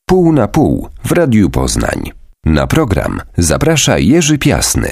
Pół na pół w Radiu Poznań. Na program zaprasza Jerzy Piasny.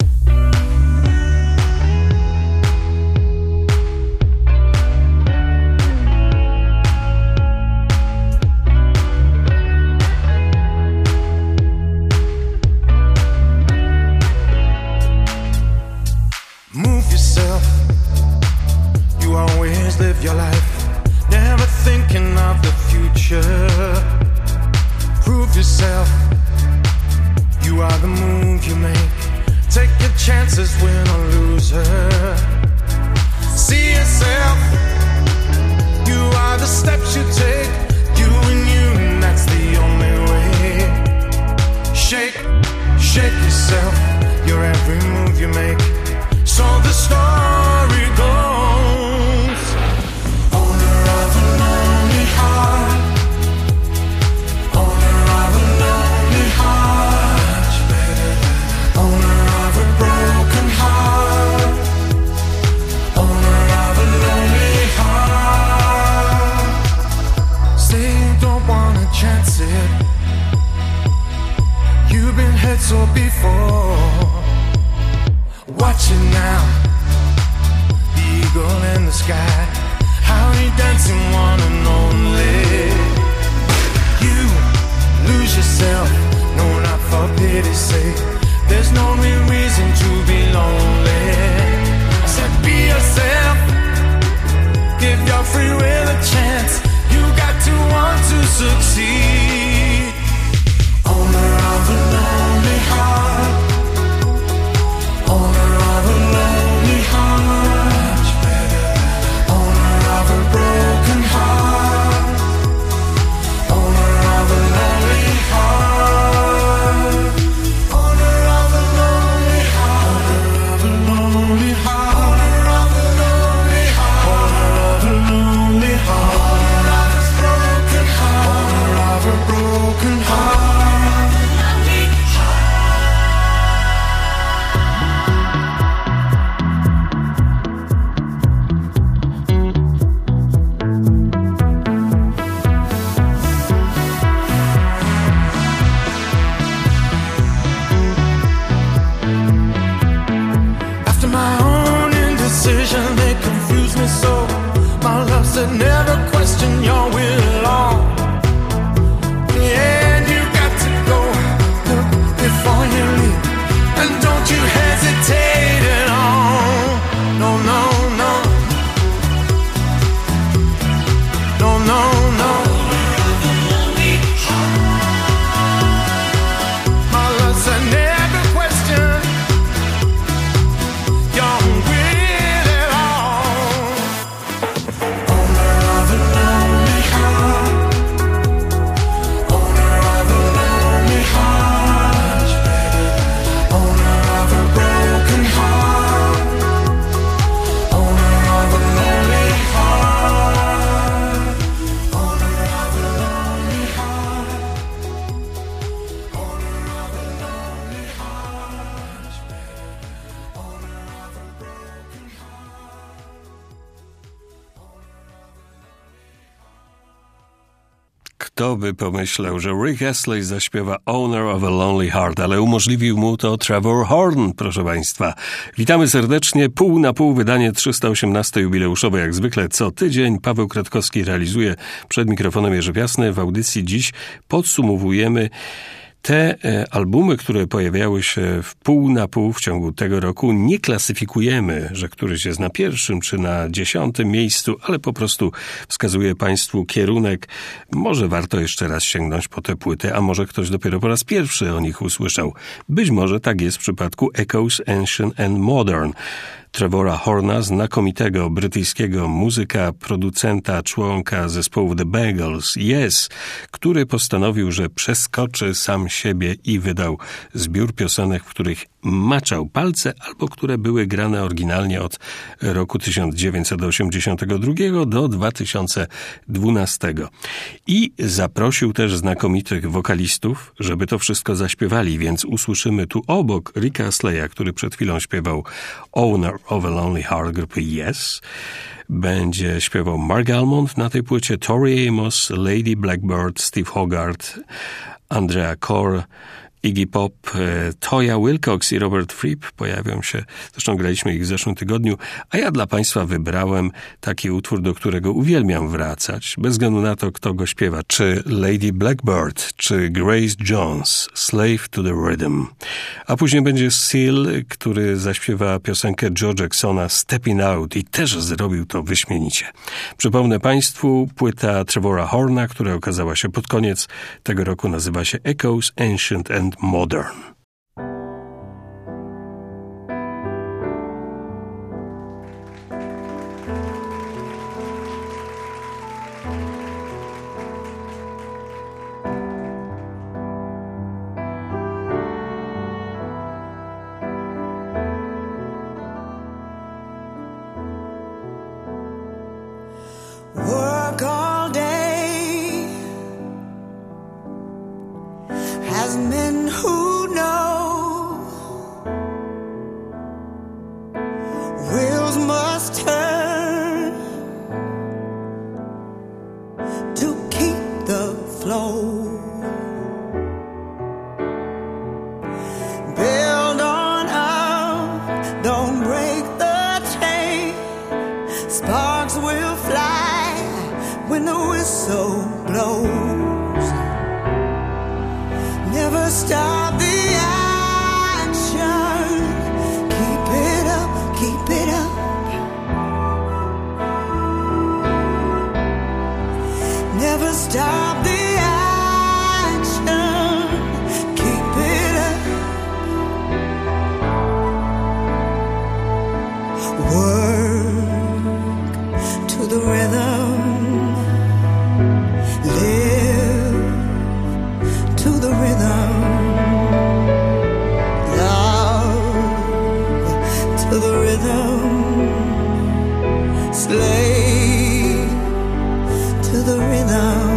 Move yourself. You always live your life, never thinking of the future. Prove yourself. You are the move you make. Take your chances, win or loser. See yourself. You are the steps you take. You and you, and that's the only way. Shake, shake yourself. Your every move you make. So the story goes. Owner of a lonely heart. Owner of a lonely heart. Owner of a broken heart. Owner of a lonely heart. Say you don't wanna chance it. You've been hurt so before. Watch it now, the eagle in the sky, how he dancing one and only. You lose yourself, no, not for pity's sake. There's no real reason to be lonely. I said be yourself, give your free will a chance. You got to want to succeed. Owner of a lonely heart. Owner of a lonely heart. Owner of a broken heart. Owner of a lonely heart. Owner of a lonely heart. Owner of a lonely heart. Owner of a lonely heart. Owner of a lonely heart. Owner of a broken heart. Owner of a broken heart. They confuse me so. My love said never question your will at all. Yeah, you got to go. Look before you leave, and don't you hesitate at all. No, no, no. No, no, no. My love said never question your will. Kto by pomyślał, że Rick Astley zaśpiewa Owner of a Lonely Heart, ale umożliwił mu to Trevor Horn, proszę Państwa. Witamy serdecznie, pół na pół wydanie 318 jubileuszowe, jak zwykle co tydzień. Paweł Kratkowski realizuje przed mikrofonem Jerzy Piasny. W audycji dziś podsumowujemy te albumy, które pojawiały się w pół na pół w ciągu tego roku. Nie klasyfikujemy, że któryś jest na pierwszym czy na 10. miejscu, ale po prostu wskazuje Państwu kierunek. Może warto jeszcze raz sięgnąć po tę płytę, a może ktoś dopiero po raz pierwszy o nich usłyszał. Być może tak jest w przypadku Echoes Ancient and Modern. Trevora Horna, znakomitego brytyjskiego muzyka, producenta, członka zespołu The Bagels, Yes, który postanowił, że przeskoczy sam siebie i wydał zbiór piosenek, w których maczał palce, albo które były grane oryginalnie od roku 1982 do 2012. I zaprosił też znakomitych wokalistów, żeby to wszystko zaśpiewali, więc usłyszymy tu obok Ricka Astleya, który przed chwilą śpiewał Owner of a Lonely Heart grupy Yes. Będzie śpiewał Mark Almond na tej płycie, Tori Amos, Lady Blackbird, Steve Hogarth, Andrea Corr, Iggy Pop, Toya Wilcox i Robert Fripp pojawią się. Zresztą graliśmy ich w zeszłym tygodniu, a ja dla Państwa wybrałem taki utwór, do którego uwielbiam wracać, bez względu na to, kto go śpiewa. Czy Lady Blackbird, czy Grace Jones, Slave to the Rhythm. A później będzie Seal, który zaśpiewa piosenkę Joe Jacksona Stepping Out i też zrobił to wyśmienicie. Przypomnę Państwu, płyta Trevora Horna, która okazała się pod koniec tego roku, nazywa się Echoes Ancient and Modern. Work all day has men who know wheels must turn to keep the flow. Build on up, don't break the chain. Sparks will fly when the whistle blows. Never stop the action. Keep it up, keep it up. Never stop the action. Keep it up. Work to the rhythm. Live to the rhythm. Love to the rhythm. Slave to the rhythm.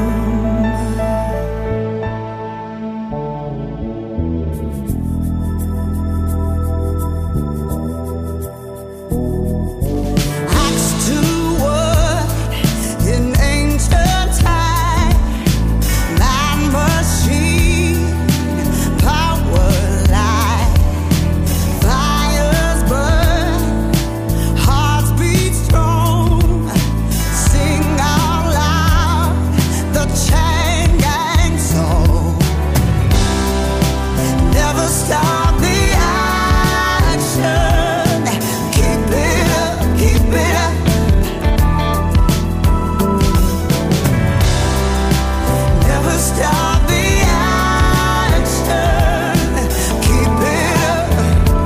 Axe to wood in ancient time. Man, machine, power line. Fires burn, hearts beat strong. Sing out loud the chain gang song. Never stop the action. Keep it up, keep it up. Never stop the action. Keep it up.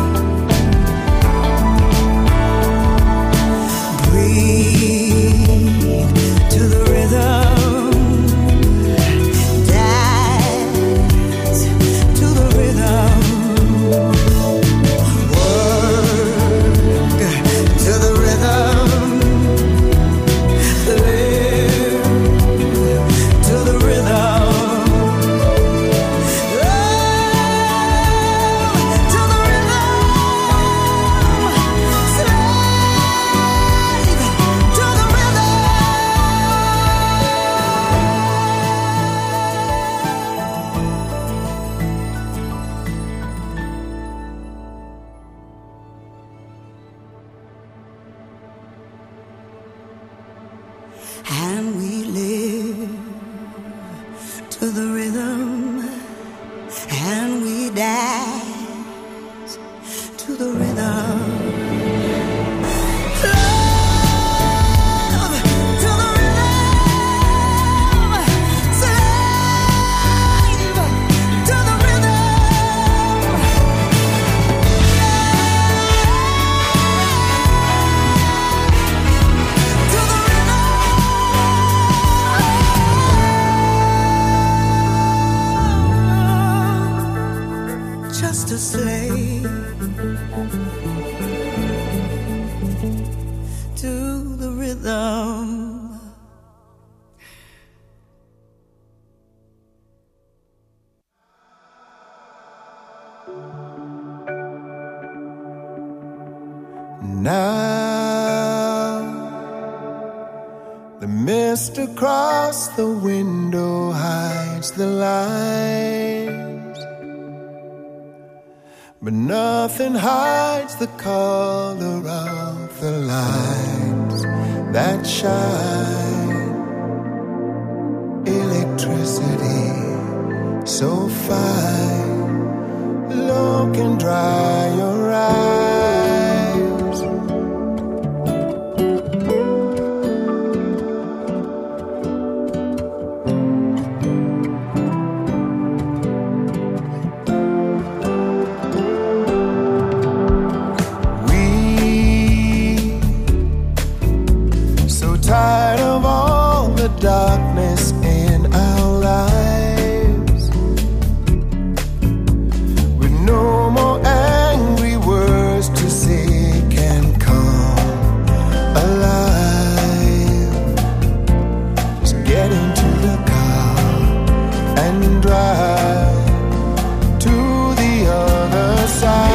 Breathe to the rhythm. Dance to the rhythm. Work to the rhythm. Live to the rhythm. Love to the rhythm. Slave to the rhythm. And we live to the rhythm, and we dance to the rhythm. Love to the rhythm, slave to the rhythm. To the rhythm. Just now. The mist across the window hides the lights, but nothing hides the color of the lights that shine. Electricity so fine, look and dry your eyes. Tired of all the darkness in our lives, with no more angry words to say can come alive. Just get into the car and drive to the other side.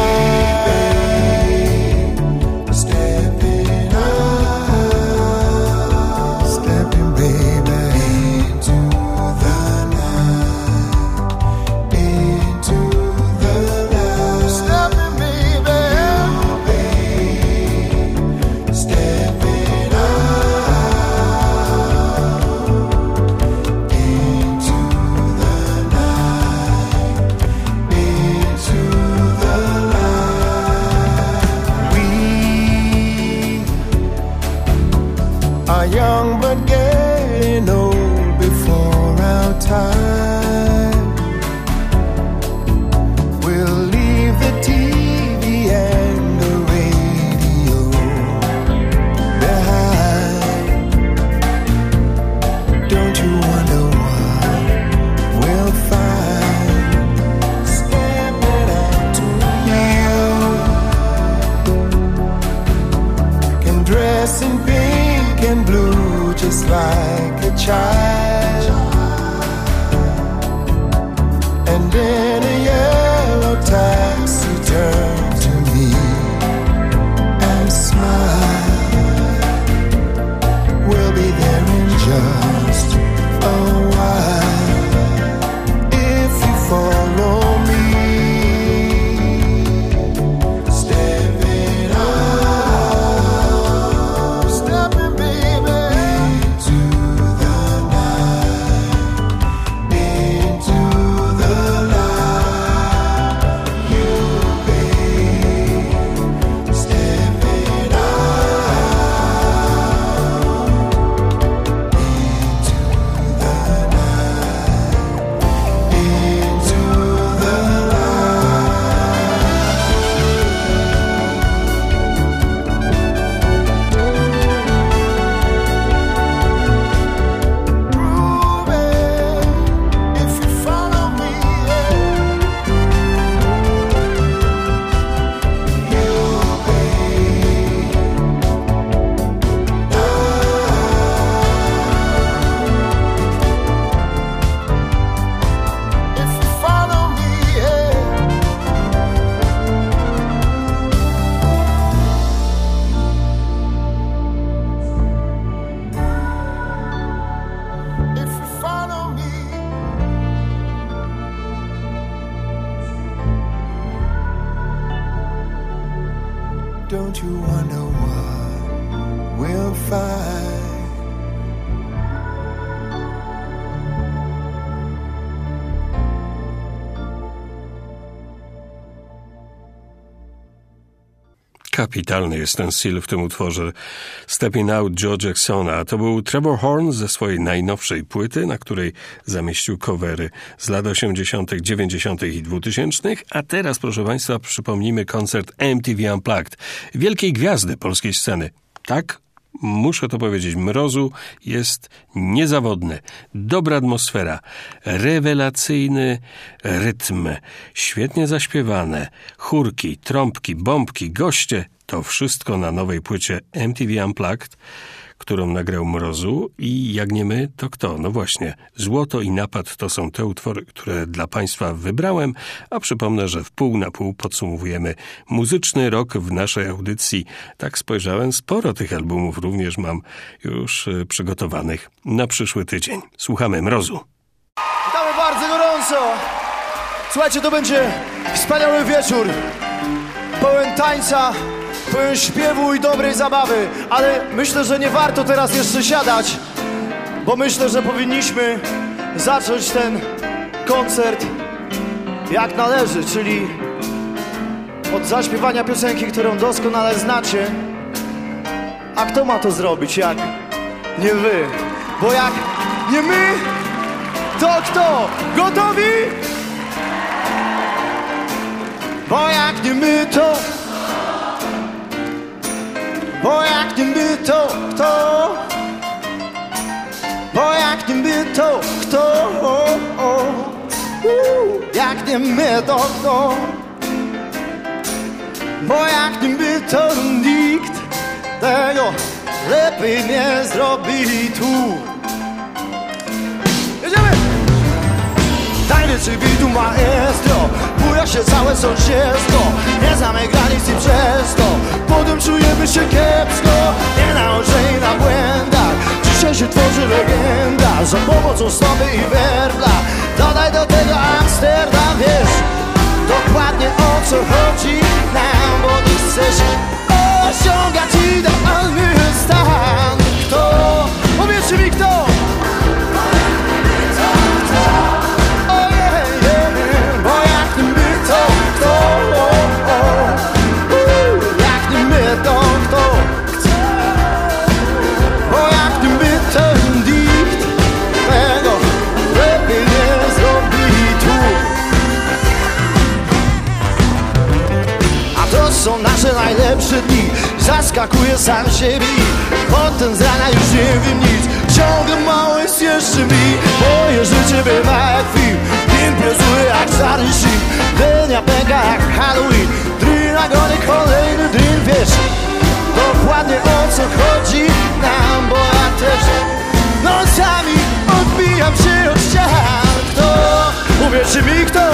Young but getting old before our time. We'll leave the TV and the radio behind. Don't you wonder what we'll find? Stepping out to you, can dress in pink and blue just like a child, and in a yellow taxi turn to me and smile. We'll be there in just a while if you follow me. Don't you wonder what we'll find? Kapitalny jest ten styl w tym utworze Stepping Out Joe Jacksona. To był Trevor Horn ze swojej najnowszej płyty, na której zamieścił covery z lat 80., 90. i 2000. A teraz, proszę Państwa, przypomnijmy koncert MTV Unplugged, wielkiej gwiazdy polskiej sceny. Tak? Muszę to powiedzieć, Mrozu jest niezawodny, dobra atmosfera, rewelacyjny rytm, świetnie zaśpiewane, chórki, trąbki, bombki, goście, to wszystko na nowej płycie MTV Unplugged, którą nagrał Mrozu i jak nie my, to kto? No właśnie, Złoto i Napad to są te utwory, które dla Państwa wybrałem, a przypomnę, że w pół na pół podsumowujemy muzyczny rok w naszej audycji. Tak spojrzałem, sporo tych albumów również mam już przygotowanych na przyszły tydzień. Słuchamy Mrozu. Witamy bardzo gorąco! Słuchajcie, to będzie wspaniały wieczór, pełen tańca, pełen śpiewu i dobrej zabawy, ale myślę, że nie warto teraz jeszcze siadać, bo myślę, że powinniśmy zacząć ten koncert jak należy, czyli od zaśpiewania piosenki, którą doskonale znacie. A kto ma to zrobić, jak nie wy? Bo jak nie my, to kto? Gotowi? Bo jak nie my, to... Bo jak nie my, to kto? Bo jak nie my, to kto? Jak nie my, to kto? Bo jak nie my, to nikt tego lepiej nie zrobi tu. Jedziemy! Tańczy widu maestro, buja się całe sąsiedztwo. Nie znamy granic i przez to potem czujemy się kiepsko. Nie naoczeni na błędach, dzisiaj się tworzy legenda za pomocą stopy i werbla. Dodaj do tego Amsterdam, wiesz dokładnie o co chodzi nam, bo ty chcesz osiągać idealny stan. Kto? Powiedzcie mi kto? Są nasze najlepsze dni, zaskakuję sam siebie. Potem z rana już nie wiem nic, ciągle mało jest jeszcze mi. Moje życie bywa jak film, imprezuje jak stary shit. Dnia pęka jak Halloween, drin nagony kolejny drin. Wiesz dokładnie o co chodzi nam, bo ja też nocami odbijam się od ścian. Kto? Uwierzcie mi kto?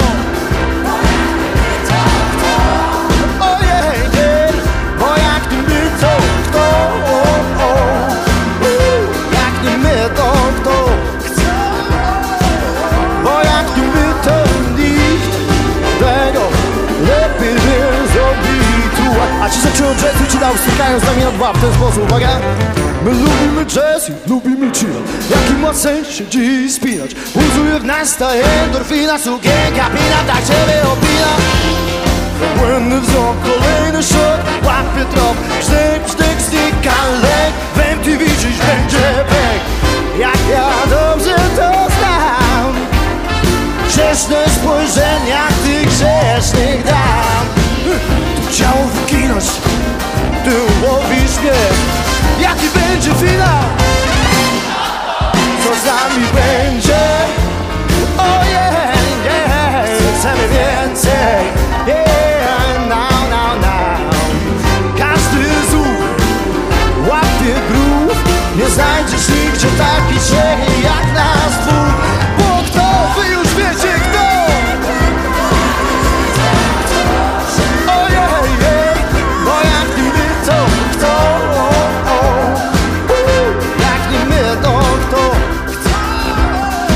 Bo jak nie my, to kto? Jak nie my, to kto? Bo jak nie my, to nikt tego lepiej nie zrobi tu. A ci zaczęło jazz i chillał, stykają z nami na dwa w ten sposób, uwaga. My lubimy jazz i lubimy chillać. Jaki ma sens siedzi i spinać. Buzuje w nas ta endorfina, sukienka pina, tak ciebie opina. Błędny wzrok, kolejny shot, łapie trop. Sztyk, sztyk, styka lek. W MTV dziś będzie pek. Jak ja dobrze to znam. Grzeszne spojrzenia tych grzesznych dam. Tu ciało wyginać, ty łowisz mnie. Jaki będzie finał? Co z nami będzie? Ojej, chcemy więcej. Nie znajdziesz nigdzie takich trzech jak nas dwóch. Bo kto? Wy już wiecie kto? Ojej, bo jak nie my to kto? Jak nie my to kto?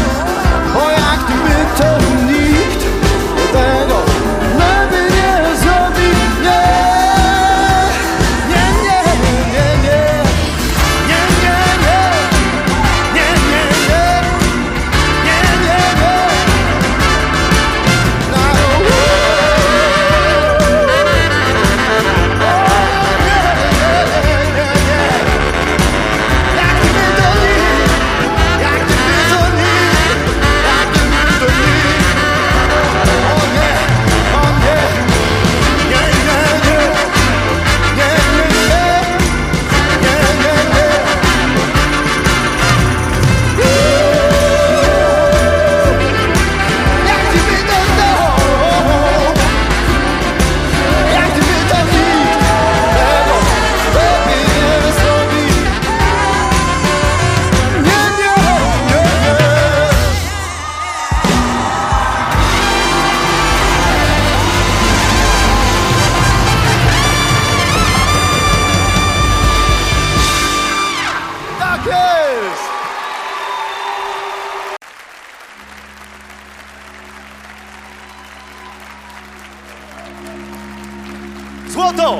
Złoto!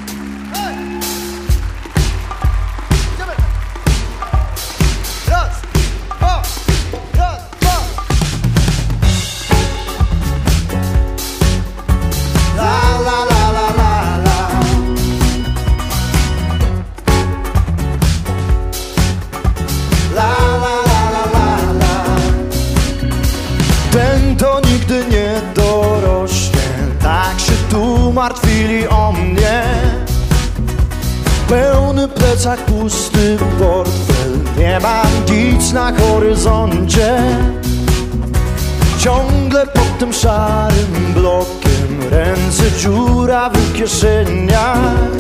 Raz, dwa, raz, dwa. La la la la la la. La la la la la la. Ten to nigdy nie dorośnie, tak się tu martwili o mnie. Pełny plecak, pusty portfel, nie mam nic na horyzoncie. Ciągle pod tym szarym blokiem, ręce dziurawe w kieszeniach.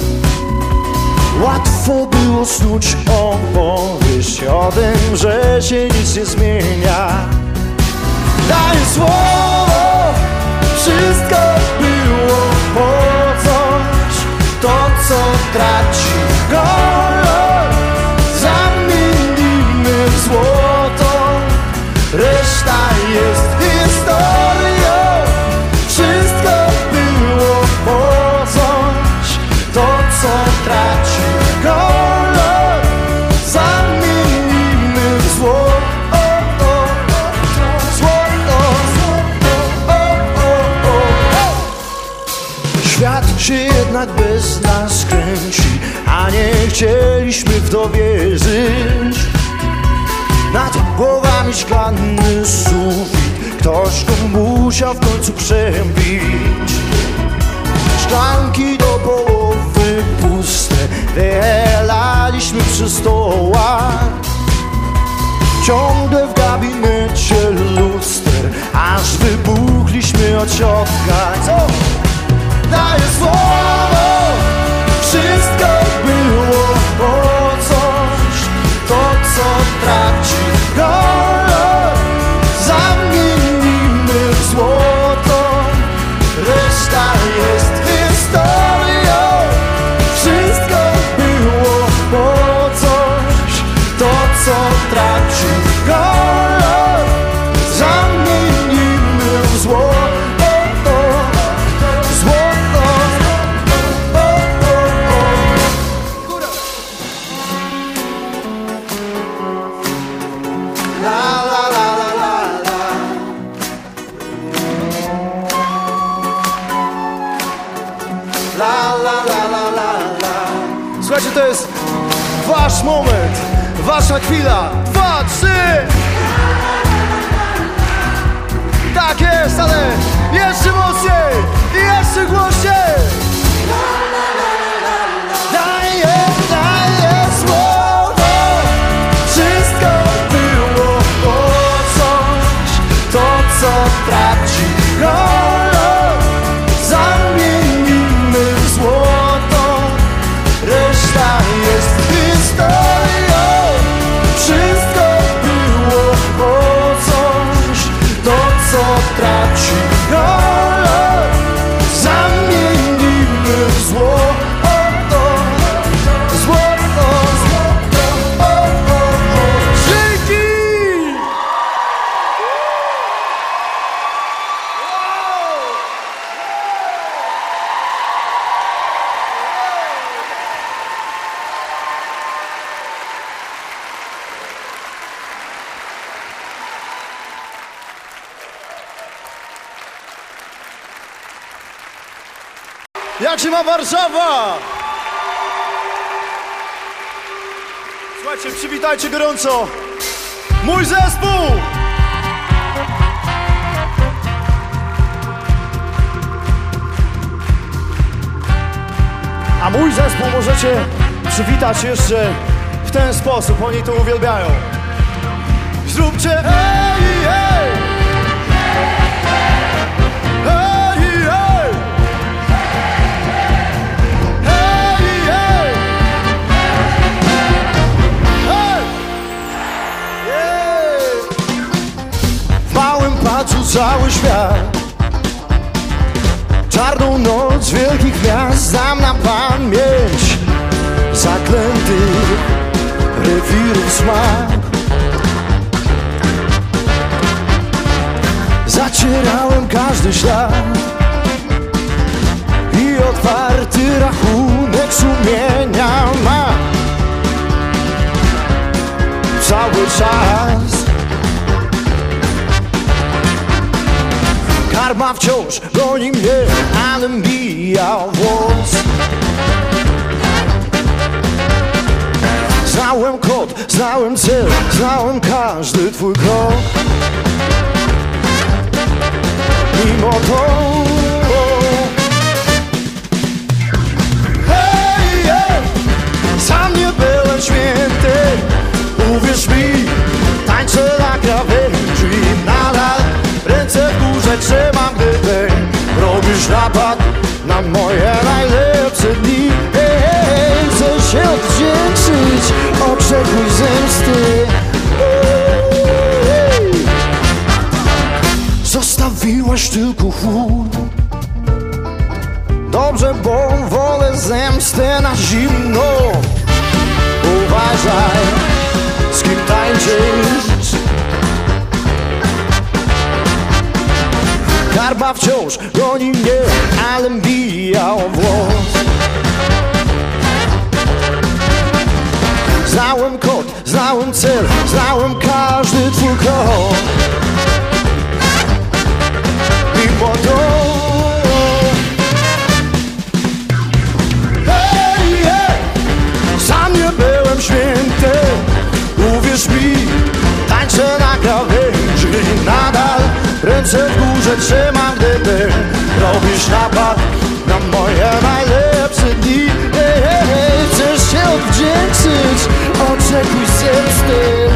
Łatwo było snuć opowieść o tym, że się nic nie zmienia. Daję słowo, wszystko było po coś. To co traci kolor, zamienimy w złoto. Reszta jest historią. Wszystko było po coś. To co traci kolor, zamienimy w złoto. Świat się jednak bez nas kręci, a nie chcieliśmy w to wierzyć. Nad głowami szklany sufit, ktoś go musiał w końcu przebić. Szklanki do połowy puste, wychelaliśmy przy stołach. Ciągle w gabinecie luster, aż wybuchliśmy od środka. Co? Daję słowo, wszystko było po coś. To co traci kolor, zamienimy w złoto. Reszta jest historią. Wszystko było po coś. To co traci kolor, zamienimy w złoto. Słuchajcie, to jest wasz moment, wasza chwila. 2, 3. Tak jest, ale jeszcze mocniej i jeszcze głośniej. Daję słowo, wszystko było po coś. To co traci kolor, zamienimy w złoto. Reszta jest historią. Wszystko było po coś. To co traci kolor, zamienimy w złoto. Złoto, złoto, dzięki! Jak się ma Warszawa? Słuchajcie, przywitajcie gorąco mój zespół! A mój zespół możecie przywitać jeszcze w ten sposób, oni to uwielbiają. Zróbcie hej, hej! Hej, hej! W małym patrzu cały świat, czarną noc wielkich miast znam na pamięć. Zaklętych rewirów smak, zacierałem każdy ślad. rachunek sumienia ma cały czas. Karma wciąż goni mnie, ale mija włos. Znałem kod, znałem cel, znałem każdy twój krok. Mimo to hej, hej, sam nie byłem święty. Uwierz mi, tańczę na krawędzi. Nadal ręce w górze trzymam, gdy robisz napad na moje najlepsze dni. Hej, hej, chcę się odwdzięczyć, oczekuj zemsty. Zostawiłaś tylko chłód. Dobrze, bo wolę zemstę na zimno. Uważaj, z kim tańczysz. Karma wciąż goni mnie, ale mbija o włos. Znałem kod, znałem cel, znałem każdy twój krok. Mimo to hej, hej, sam nie byłem święty. Uwierz mi, tańczę na krawędzi. Nadal ręce w górze trzymam, gdy robisz napad na moje najlepsze dni. Hej, hej, hej, chcesz się odwdzięczyć, oczekuj zemsty.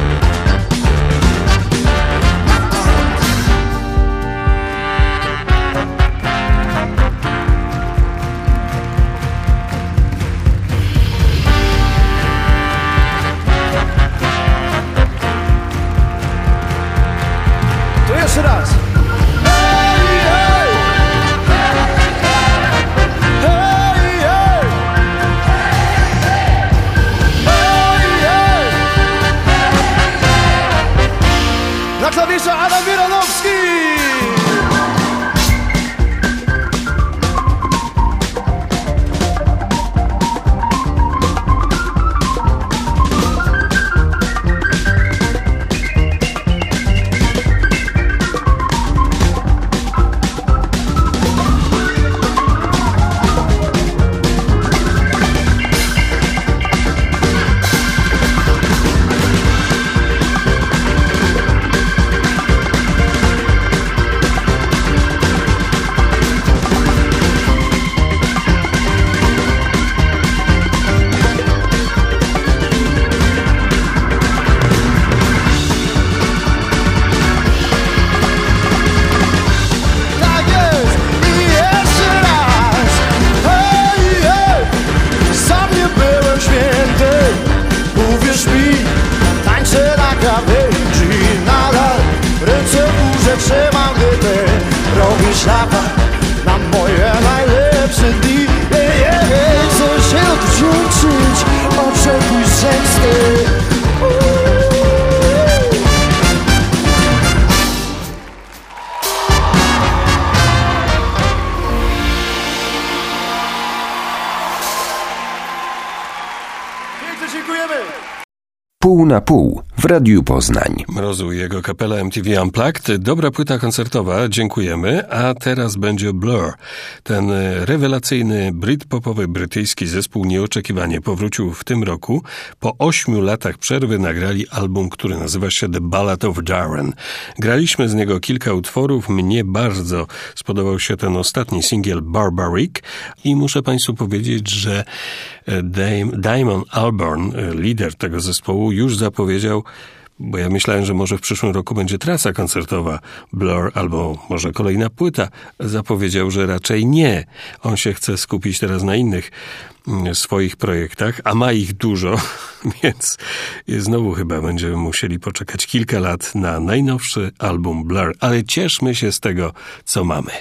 To jeszcze raz. Hej, hej. Hej, hej. Hej, hej. Na klawisze Adam Wieranowski. Trzymam, gdy robisz napad na moje najlepsze dni. Chcę się odwdzięczyć, oczekuj zemsty. Pięknie dziękujemy. Pół na pół w Radiu Poznań. Mrozu i jego kapela MTV Unplugged. Dobra płyta koncertowa, dziękujemy. A teraz będzie Blur. Ten rewelacyjny britpopowy brytyjski zespół nieoczekiwanie powrócił w tym roku. Po 8 latach przerwy nagrali album, który nazywa się The Ballad of Darren. Graliśmy z niego kilka utworów. Mnie bardzo spodobał się ten ostatni singiel Barbaric i muszę Państwu powiedzieć, że Damon Albarn, lider tego zespołu, już zapowiedział, bo ja myślałem, że może w przyszłym roku będzie trasa koncertowa Blur albo może kolejna płyta. Zapowiedział, że raczej nie. On się chce skupić teraz na innych swoich projektach, a ma ich dużo, więc znowu chyba będziemy musieli poczekać kilka lat na najnowszy album Blur. Ale cieszmy się z tego, co mamy.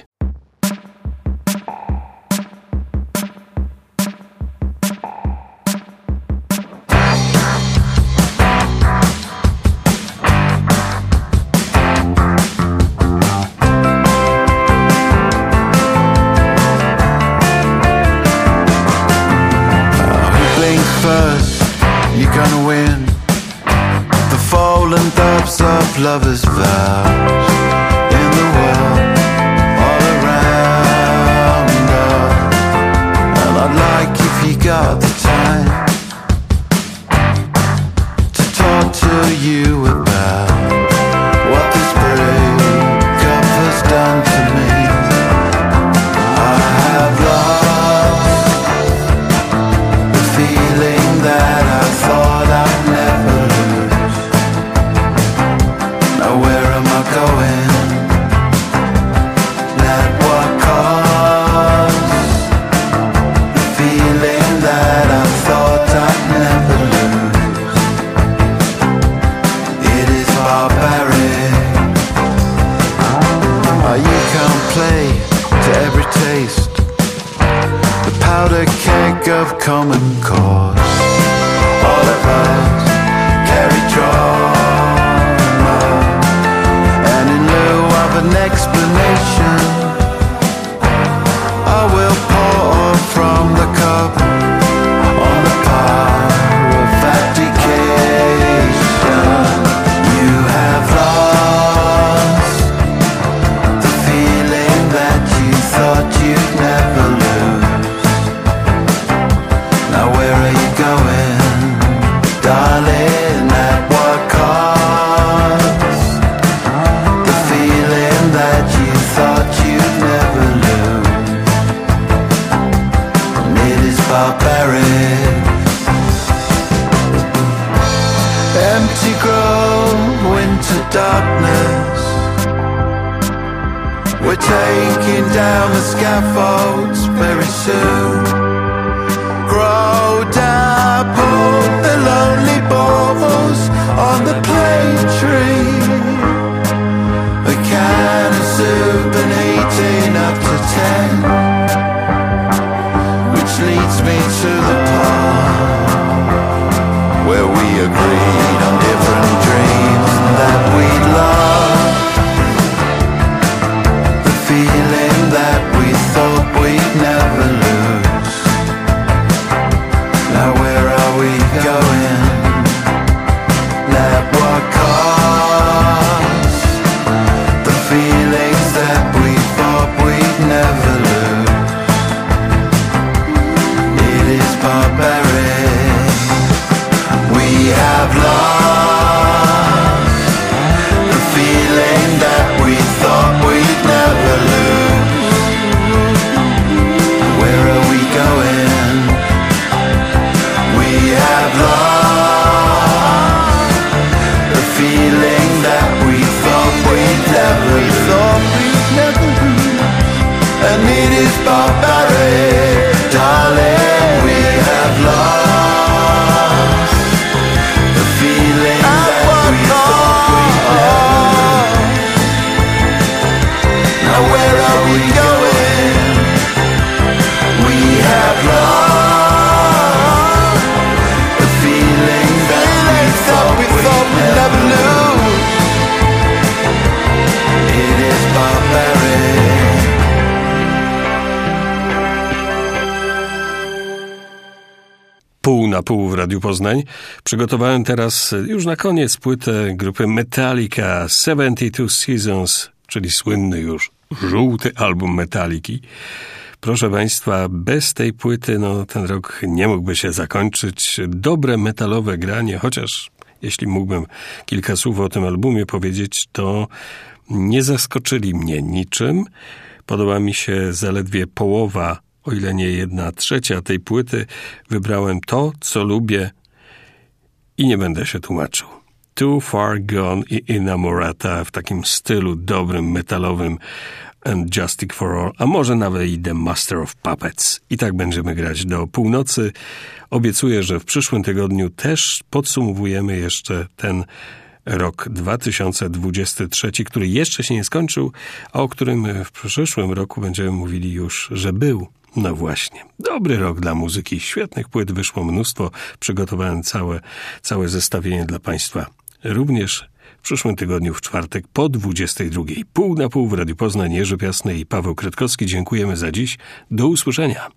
of lovers' vows in the world all around us. And I'd like, if you got the time, to talk to you about what this breakup has done to me. I have lost the feeling that I thought I'd never lose. Now where am I going? At what cost? The feeling that I thought I'd never lose. It is barbaric. You can't play to every taste. The powder keg of common cause. All of us carry trauma, and in lieu of an explanation, I will pour from the cup on the power of abdication. You have lost the feeling that you thought you'd never lose. Now where are you going, darling, at what cost? The feeling that you thought you'd never lose. And it is barbaric. Empty grove, winter darkness. We're taking down the scaffolds very soon. Grow dapple the lonely balls on the plane tree. A can of soup and eating up to 10, which leads me to the park where we agreed on different dreams that we'd love. The feeling that we thought we'd never lose. Now where are we going? At what cost? The feelings that we thought we'd never lose. It is barbaric. We have lost the feeling that we thought we'd never lose. Where are we going? We have lost the feeling that we thought we'd never lose. And it is barbaric, darling. We have lost the feeling that we thought we'd never lose. Now where are we going? We have lost the feeling that we thought we'd never lose. It is barbaric. Pół na pół w Radiu Poznań. Przygotowałem teraz już na koniec płytę grupy Metallica 72 Seasons, czyli słynny już żółty album Metalliki. Proszę Państwa, bez tej płyty ten rok nie mógłby się zakończyć. Dobre metalowe granie, chociaż jeśli mógłbym kilka słów o tym albumie powiedzieć, to nie zaskoczyli mnie niczym. Podoba mi się zaledwie połowa, o ile nie 1/3 tej płyty. Wybrałem to, co lubię i nie będę się tłumaczył. Too Far Gone i Inamorata w takim stylu dobrym, metalowym, and Justice for All, a może nawet i The Master of Puppets. I tak będziemy grać do północy. Obiecuję, że w przyszłym tygodniu też podsumowujemy jeszcze ten rok 2023, który jeszcze się nie skończył, a o którym w przyszłym roku będziemy mówili już, że był. No właśnie, dobry rok dla muzyki, świetnych płyt wyszło mnóstwo, przygotowałem całe zestawienie dla Państwa. Również w przyszłym tygodniu w czwartek po 22:00. Pół na pół w Radiu Poznań, Jerzy Piasny i Paweł Kretkowski. Dziękujemy za dziś. Do usłyszenia.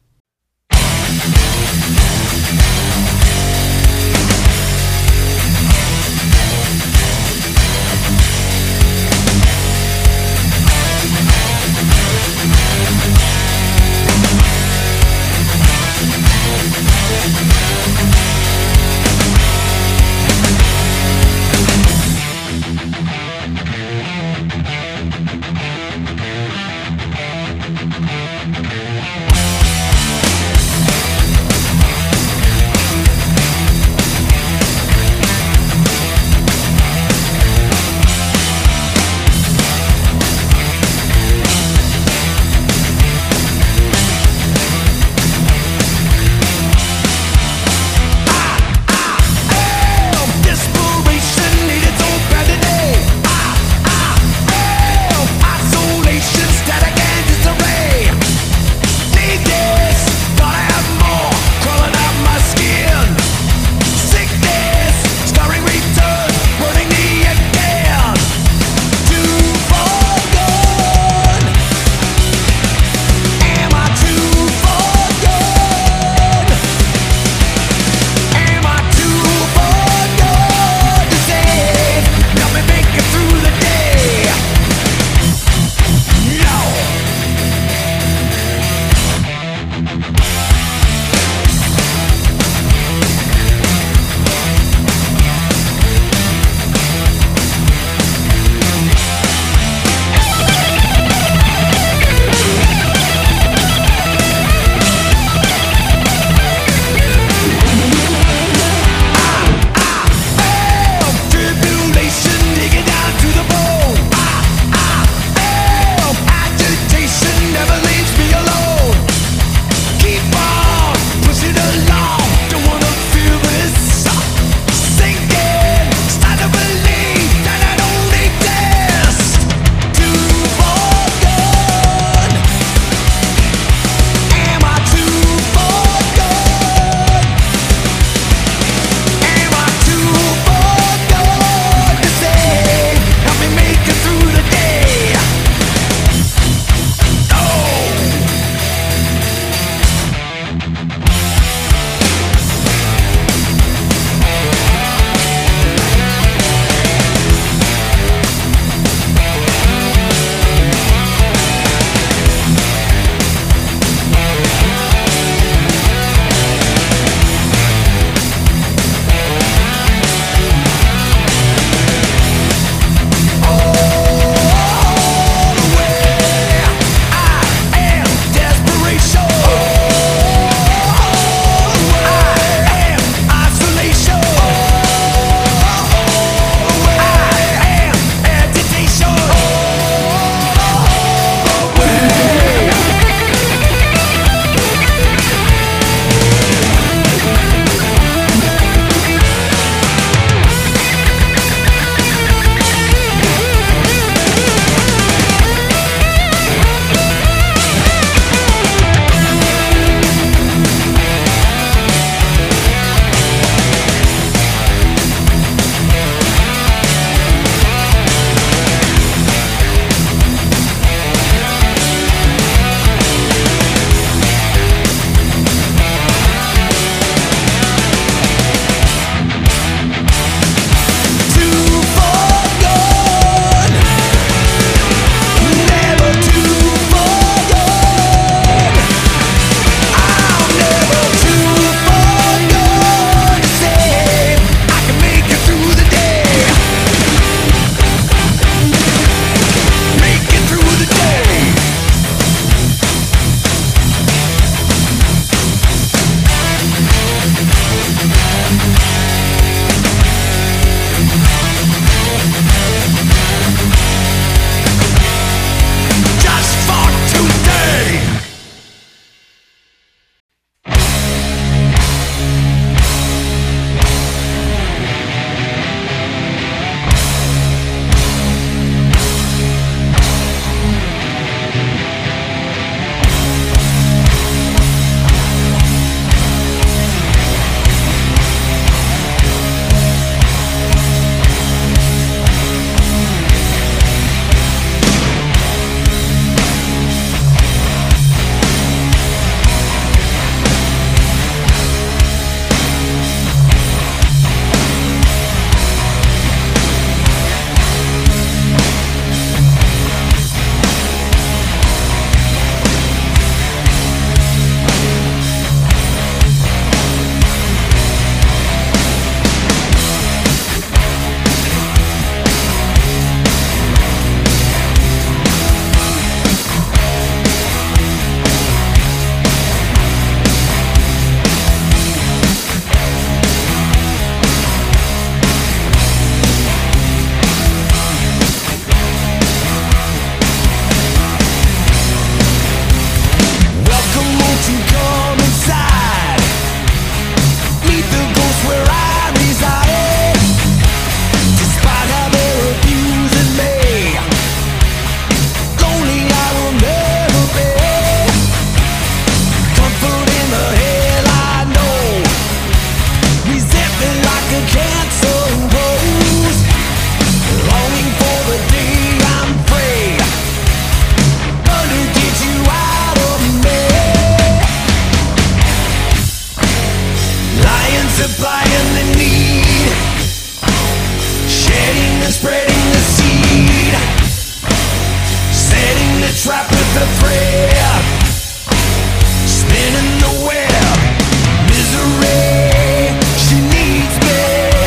trapped with the thread, spinning the web. Misery, she needs me.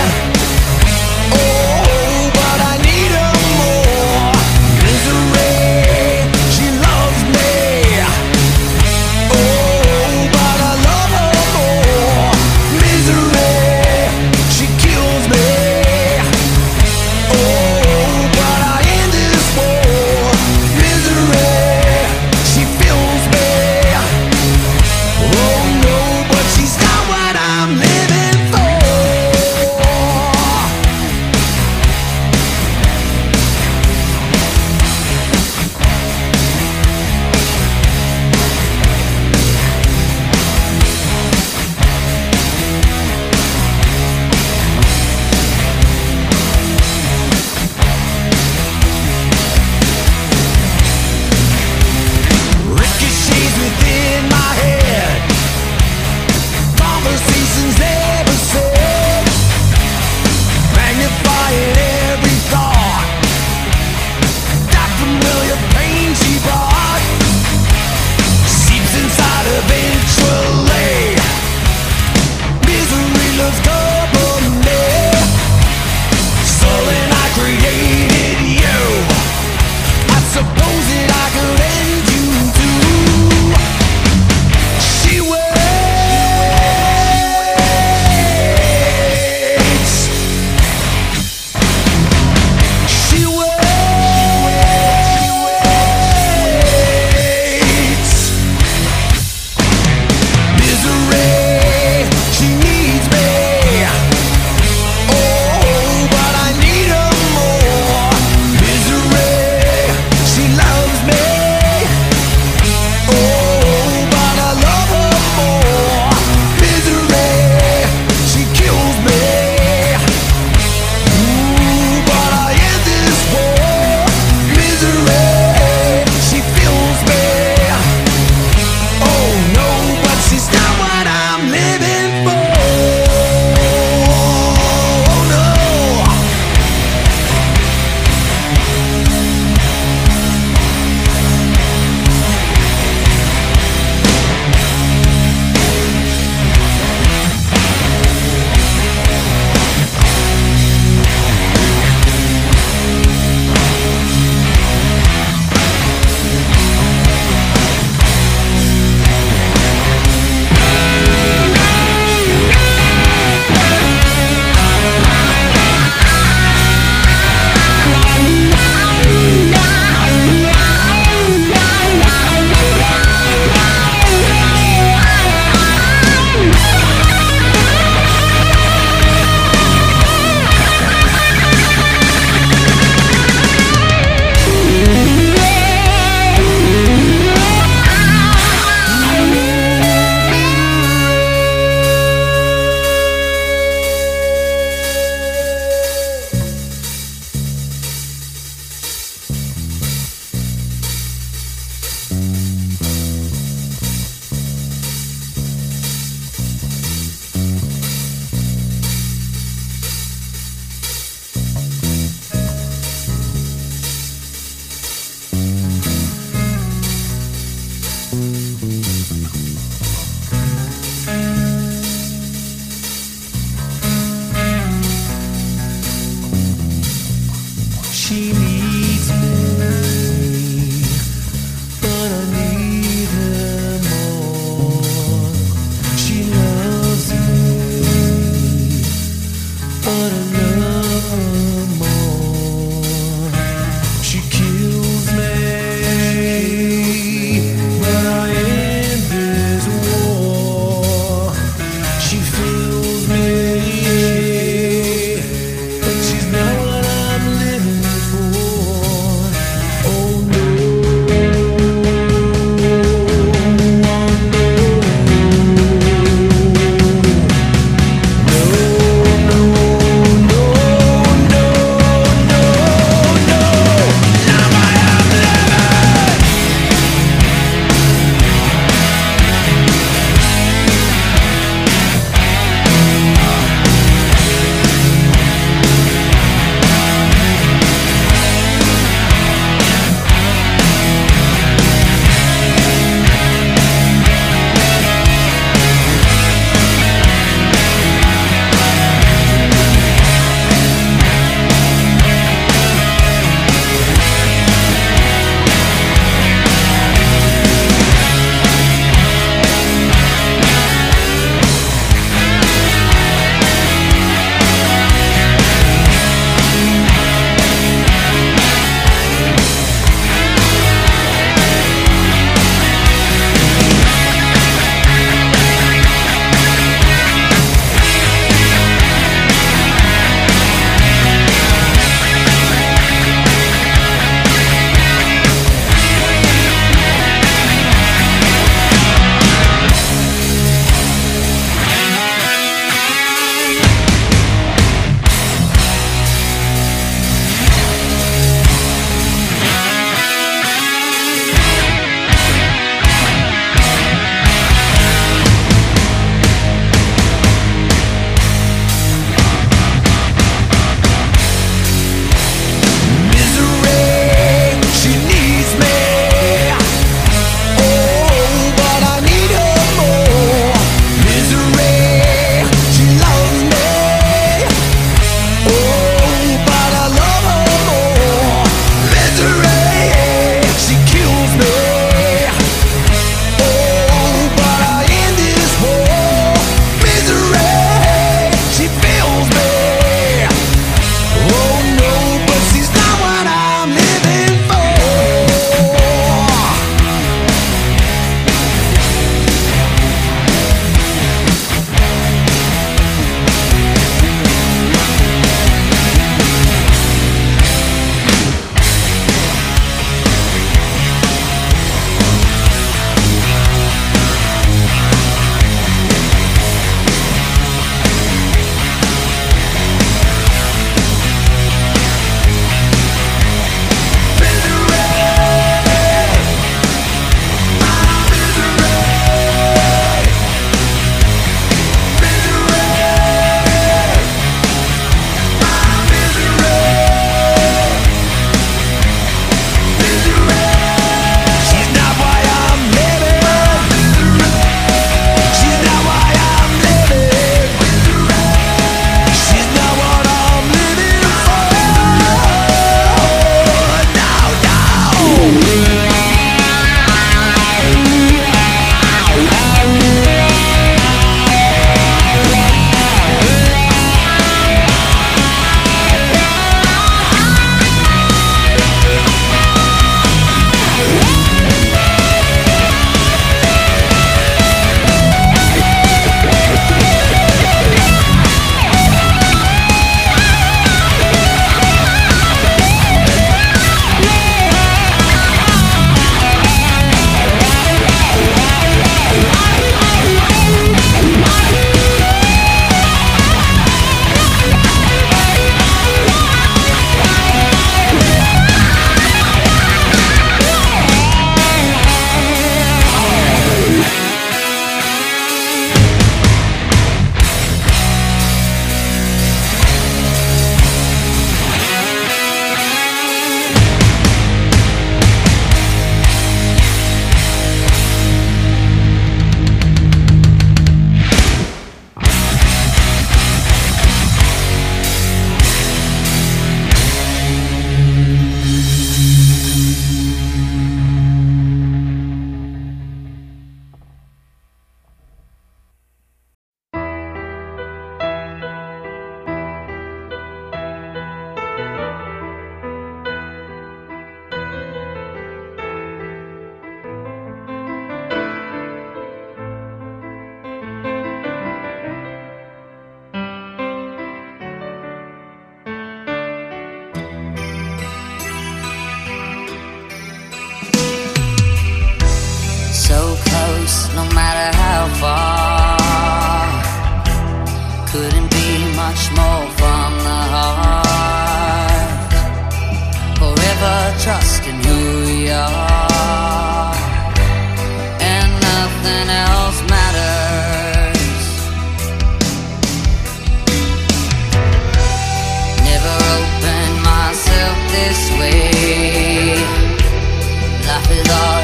Oh, but I need her more. Misery, she loves me. Oh, but I love her more. Misery, she kills me. Oh, but I end this war. Misery, she fills me.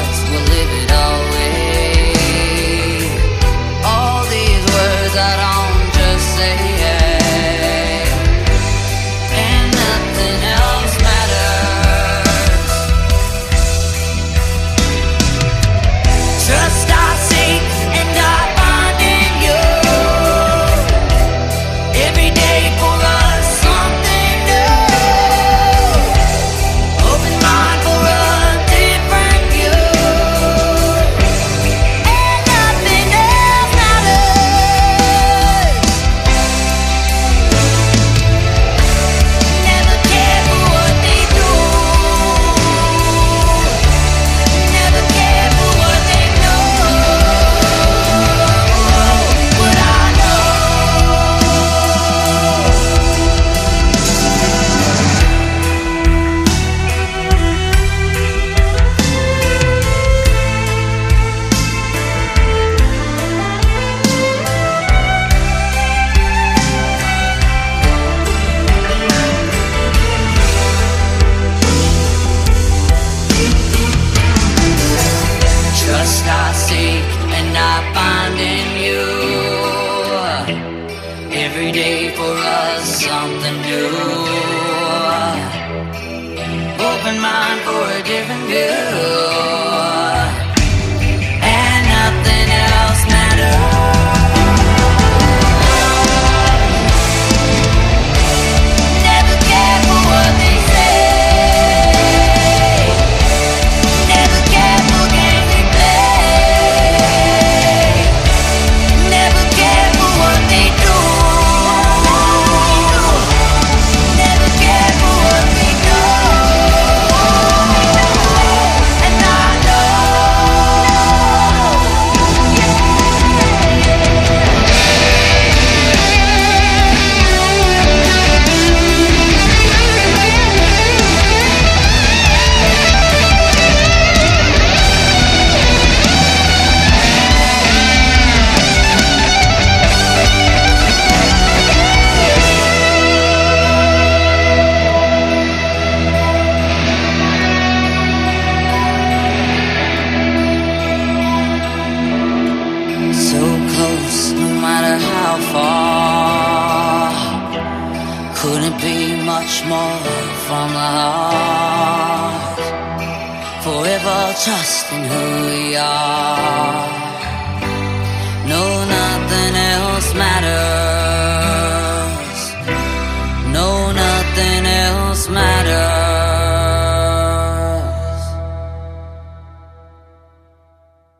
hearts will live it always. All these words I don't just say, and nothing else matters. Trust I seek and I find in you. Every day for us something new. Open mind for a different view. And nothing else matters. Never care for what they do. Never care for what they know. But I know. Trust I seek and I find in you. Every day for us something new. Open mind for a different view. And nothing else matters. Never care for what they say. Never care for games they play. Never care for what they do. Never care for what we know. And I know. So close, no matter how far. Couldn't be much more from the heart. Forever trusting who we are. No, nothing else matters. No, nothing else matters.